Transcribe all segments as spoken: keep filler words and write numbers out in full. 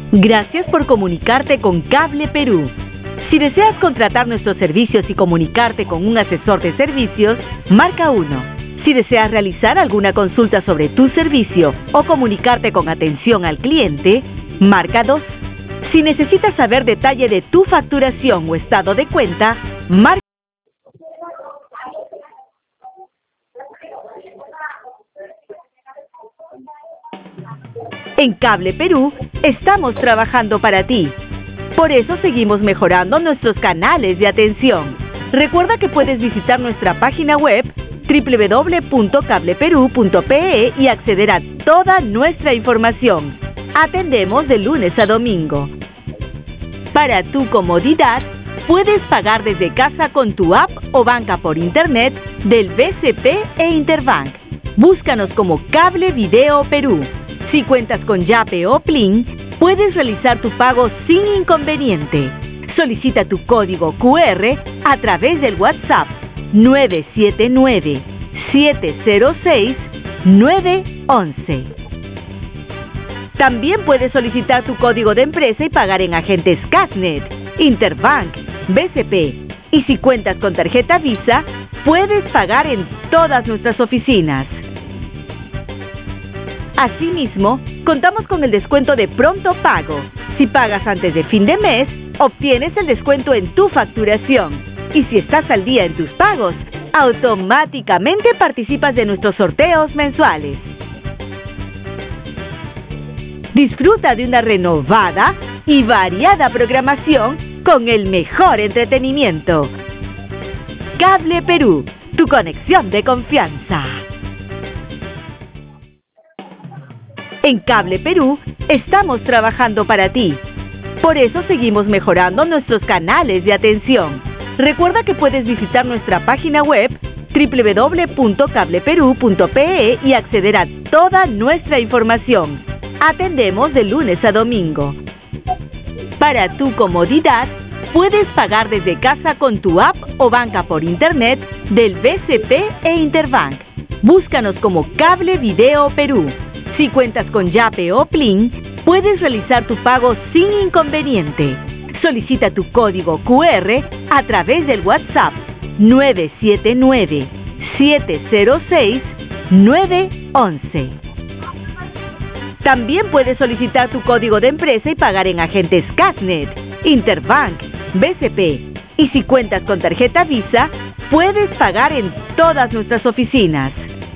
Gracias por comunicarte con Cable Perú. Si deseas contratar nuestros servicios y comunicarte con un asesor de servicios, marca uno. Si deseas realizar alguna consulta sobre tu servicio o comunicarte con atención al cliente, marca dos. Si necesitas saber detalle de tu facturación o estado de cuenta, marca. En Cable Perú, estamos trabajando para ti. Por eso seguimos mejorando nuestros canales de atención. Recuerda que puedes visitar nuestra página web doble u doble u doble u punto cable perú punto pe e y acceder a toda nuestra información. Atendemos de lunes a domingo. Para tu comodidad, puedes pagar desde casa con tu app o banca por internet del B C P e Interbank. Búscanos como Cable Video Perú. Si cuentas con Yape o Plin, puedes realizar tu pago sin inconveniente. Solicita tu código cu erre a través del WhatsApp nueve siete nueve, siete cero seis, nueve once. También puedes solicitar tu código de empresa y pagar en agentes Casnet, Interbank, B C P. Y si cuentas con tarjeta Visa, puedes pagar en todas nuestras oficinas. Asimismo, contamos con el descuento de pronto pago. Si pagas antes de fin de mes, obtienes el descuento en tu facturación. Y si estás al día en tus pagos, automáticamente participas de nuestros sorteos mensuales. Disfruta de una renovada y variada programación con el mejor entretenimiento. Cable Perú, tu conexión de confianza. En Cable Perú, estamos trabajando para ti. Por eso seguimos mejorando nuestros canales de atención. Recuerda que puedes visitar nuestra página web doble u doble u doble u punto cable perú punto pe e y acceder a toda nuestra información. Atendemos de lunes a domingo. Para tu comodidad, puedes pagar desde casa con tu app o banca por internet del B C P e Interbank. Búscanos como Cable Video Perú. Si cuentas con Yape o Plin, puedes realizar tu pago sin inconveniente. Solicita tu código cu erre a través del WhatsApp nueve siete nueve, siete cero seis, nueve once. También puedes solicitar tu código de empresa y pagar en agentes Casnet, Interbank, B C P. Y si cuentas con tarjeta Visa, puedes pagar en todas nuestras oficinas.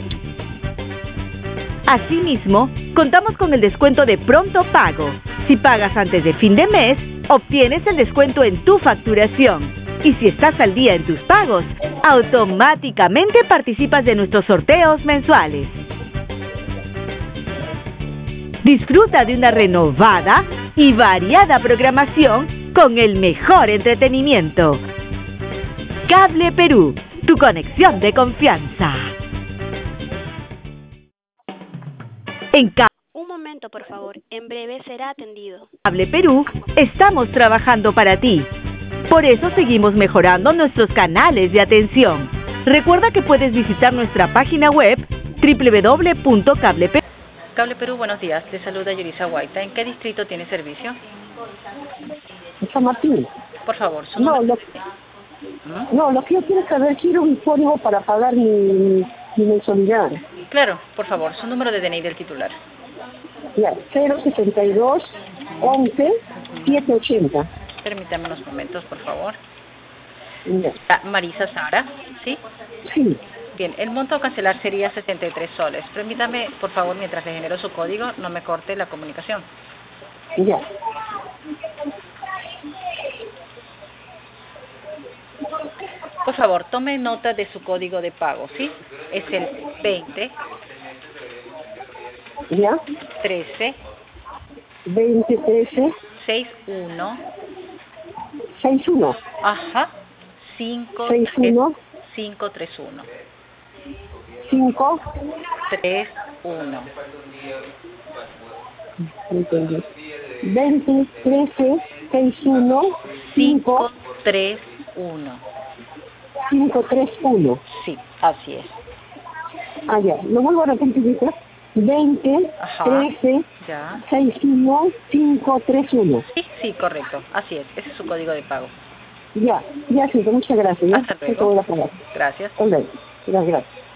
Asimismo, contamos con el descuento de pronto pago. Si pagas antes de fin de mes, obtienes el descuento en tu facturación. Y si estás al día en tus pagos, automáticamente participas de nuestros sorteos mensuales. Disfruta de una renovada y variada programación con el mejor entretenimiento. Cable Perú, tu conexión de confianza. En Cable Un momento, por favor. En breve será atendido. Cable Perú, estamos trabajando para ti. Por eso seguimos mejorando nuestros canales de atención. Recuerda que puedes visitar nuestra página web doble u doble u doble u punto cable perú. Cable Perú, buenos días. Le saluda Yurisa Guaita. ¿En qué distrito tiene servicio? San Martín. Por favor, su No, número. lo, no, lo que yo quiero saber, quiero un código para pagar mi, mi mensualidad. Claro, por favor, su número de D N I del titular. Ya, cero sesenta y dos, once, setecientos ochenta. Permítame unos momentos, por favor. Ya. Ah, Marisa Sara, ¿sí? Sí, Bien, el monto a cancelar sería setenta y tres soles. Permítame, por favor, mientras le genero su código, no me corte la comunicación. ya. Por favor, tome nota de su código de pago, ¿sí? Es el veinte, Ya, trece, veinte, trece, sesenta y uno, sesenta y uno, ajá, cinco, sesenta y uno, cinco treinta y uno. cinco, tres uno. entendí. veinte, trece, sesenta y uno, cinco cinco, tres uno. cinco, tres, uno. Sí, así es. Ah, ya. ¿Lo vuelvo a repetir, ¿viste? veinte, Ajá. trece, Ya. sesenta y uno, quinientos treinta y uno. Sí, sí, correcto. Así es. Ese es su código de pago. Ya, ya, sí, muchas gracias. ¿Ya? Hasta luego. Eso voy a pagar. Gracias. Hasta luego. Gracias.